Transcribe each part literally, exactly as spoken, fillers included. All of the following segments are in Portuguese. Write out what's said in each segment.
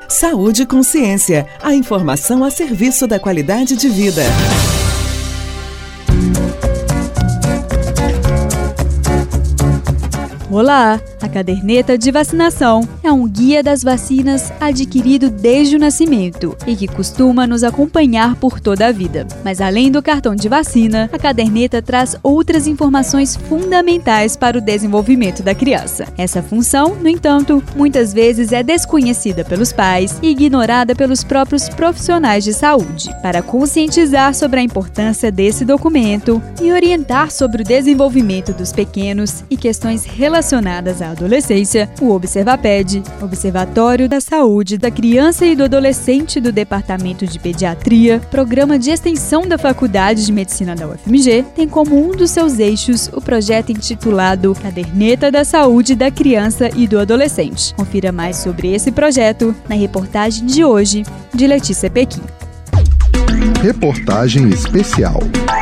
Saúde e Consciência, a informação a serviço da qualidade de vida. Olá! A caderneta de vacinação é um guia das vacinas adquirido desde o nascimento e que costuma nos acompanhar por toda a vida. Mas além do cartão de vacina, a caderneta traz outras informações fundamentais para o desenvolvimento da criança. Essa função, no entanto, muitas vezes é desconhecida pelos pais e ignorada pelos próprios profissionais de saúde. Para conscientizar sobre a importância desse documento e orientar sobre o desenvolvimento dos pequenos e questões relacionadas à adolescência, o ObservaPed, Observatório da Saúde da Criança e do Adolescente do Departamento de Pediatria, programa de extensão da Faculdade de Medicina da U F M G, tem como um dos seus eixos o projeto intitulado Caderneta da Saúde da Criança e do Adolescente. Confira mais sobre esse projeto na reportagem de hoje de Letícia Pequim. Reportagem especial.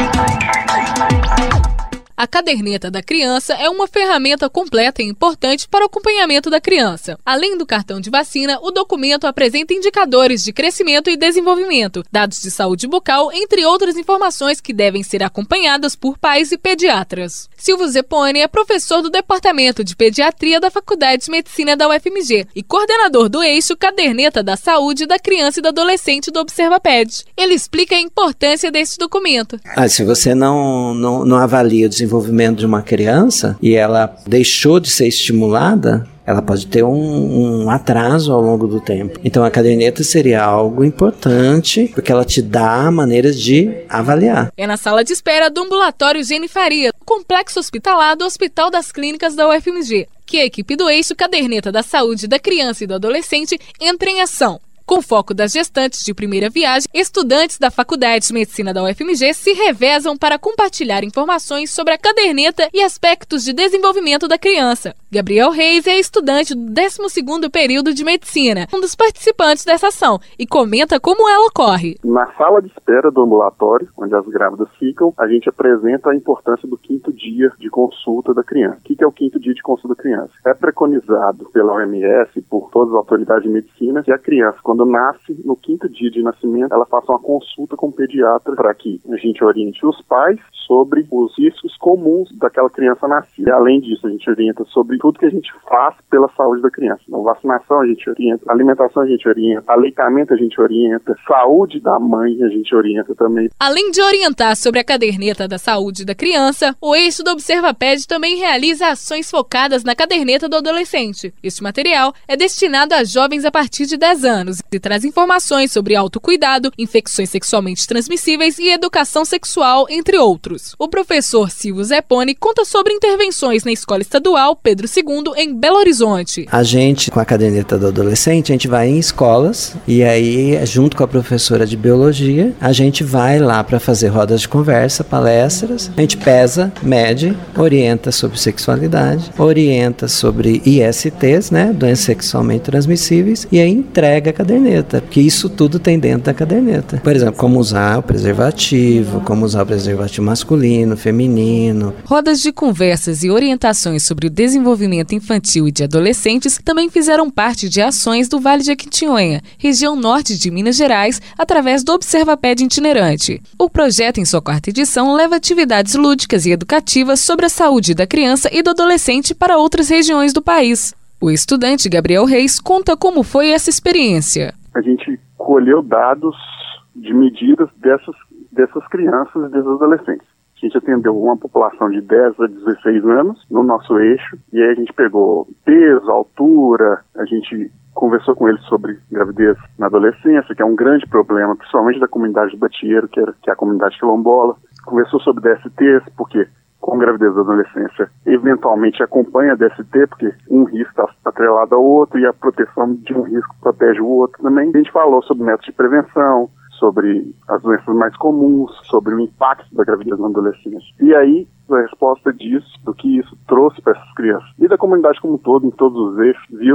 A caderneta da criança é uma ferramenta completa e importante para o acompanhamento da criança. Além do cartão de vacina, o documento apresenta indicadores de crescimento e desenvolvimento, dados de saúde bucal, entre outras informações que devem ser acompanhadas por pais e pediatras. Silvio Zeponi é professor do Departamento de Pediatria da Faculdade de Medicina da U F M G e coordenador do eixo Caderneta da Saúde da Criança e do Adolescente do ObservaPed. Ele explica a importância desse documento. Ah, se você não, não, não avalia o desenvolvimento desenvolvimento de uma criança e ela deixou de ser estimulada, ela pode ter um, um atraso ao longo do tempo. Então a caderneta seria algo importante porque ela te dá maneiras de avaliar. É na sala de espera do ambulatório Gene Faria, complexo hospitalar do Hospital das Clínicas da U F M G, que a equipe do eixo Caderneta da Saúde da Criança e do Adolescente entra em ação. Com foco das gestantes de primeira viagem, estudantes da Faculdade de Medicina da U F M G se revezam para compartilhar informações sobre a caderneta e aspectos de desenvolvimento da criança. Gabriel Reis é estudante do décimo segundo período de Medicina, um dos participantes dessa ação, e comenta como ela ocorre. Na sala de espera do ambulatório, onde as grávidas ficam, a gente apresenta a importância do quinto dia de consulta da criança. O que é o quinto dia de consulta da criança? É preconizado pela O M S, por todas as autoridades de medicina, que a criança, quando Quando nasce, no quinto dia de nascimento, ela faça uma consulta com o pediatra para que a gente oriente os pais sobre os riscos comuns daquela criança nascida. E, além disso, a gente orienta sobre tudo que a gente faz pela saúde da criança. Então, vacinação a gente orienta, alimentação a gente orienta, aleitamento a gente orienta, saúde da mãe a gente orienta também. Além de orientar sobre a caderneta da saúde da criança, o eixo do ObservaPed também realiza ações focadas na caderneta do adolescente. Este material é destinado a jovens a partir de dez anos e traz informações sobre autocuidado, infecções sexualmente transmissíveis e educação sexual, entre outros. O professor Silvio Zeponi conta sobre intervenções na Escola Estadual Pedro segundo, em Belo Horizonte. A gente, com a caderneta do adolescente, a gente vai em escolas e aí, junto com a professora de biologia, a gente vai lá para fazer rodas de conversa, palestras, a gente pesa, mede, orienta sobre sexualidade, orienta sobre I S Ts, né, doenças sexualmente transmissíveis, e aí entrega a caderneta. Porque isso tudo tem dentro da caderneta. Por exemplo, como usar o preservativo, como usar o preservativo masculino, feminino. Rodas de conversas e orientações sobre o desenvolvimento infantil e de adolescentes também fizeram parte de ações do Vale de Jequitinhonha, região norte de Minas Gerais, através do ObservaPed itinerante. O projeto, em sua quarta edição, leva atividades lúdicas e educativas sobre a saúde da criança e do adolescente para outras regiões do país. O estudante Gabriel Reis conta como foi essa experiência. A gente colheu dados de medidas dessas, dessas crianças e desses adolescentes. A gente atendeu uma população de dez a dezesseis anos no nosso eixo, e aí a gente pegou peso, altura, a gente conversou com eles sobre gravidez na adolescência, que é um grande problema, principalmente da comunidade do Batieiro, que é, que é a comunidade quilombola. Conversou sobre D S Ts, porque com gravidez da adolescência, eventualmente acompanha a D S T, porque um risco está atrelado ao outro e a proteção de um risco protege o outro também. A gente falou sobre métodos de prevenção, sobre as doenças mais comuns, sobre o impacto da gravidez na adolescência. E aí, a resposta disso, do que isso trouxe para essas crianças e da comunidade como um todo, em todos os eixos, viu que a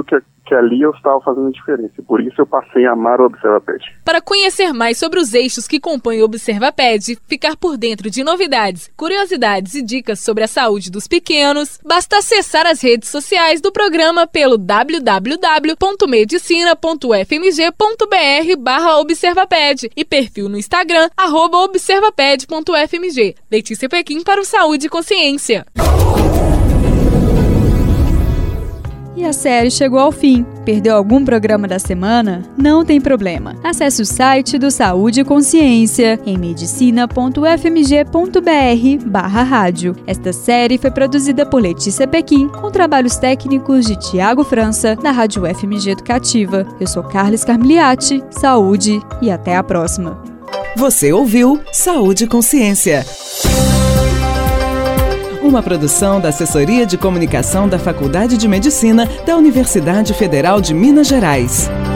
que ali eu estava fazendo a diferença. Por isso eu passei a amar o ObservaPed. Para conhecer mais sobre os eixos que compõem o ObservaPed, ficar por dentro de novidades, curiosidades e dicas sobre a saúde dos pequenos, basta acessar as redes sociais do programa pelo w w w ponto medicina ponto f m g ponto b r barra ObservaPed e perfil no Instagram, arroba observaped ponto f m g. Letícia Pequim para o Saúde e Consciência. E a série chegou ao fim. Perdeu algum programa da semana? Não tem problema. Acesse o site do Saúde e Consciência em medicina ponto f m g ponto b r barra rádio. Esta série foi produzida por Letícia Pequim, com trabalhos técnicos de Tiago França, da Rádio F M G Educativa. Eu sou Carles Carmigliati. Saúde e até a próxima. Você ouviu Saúde e Consciência. Uma produção da Assessoria de Comunicação da Faculdade de Medicina da Universidade Federal de Minas Gerais.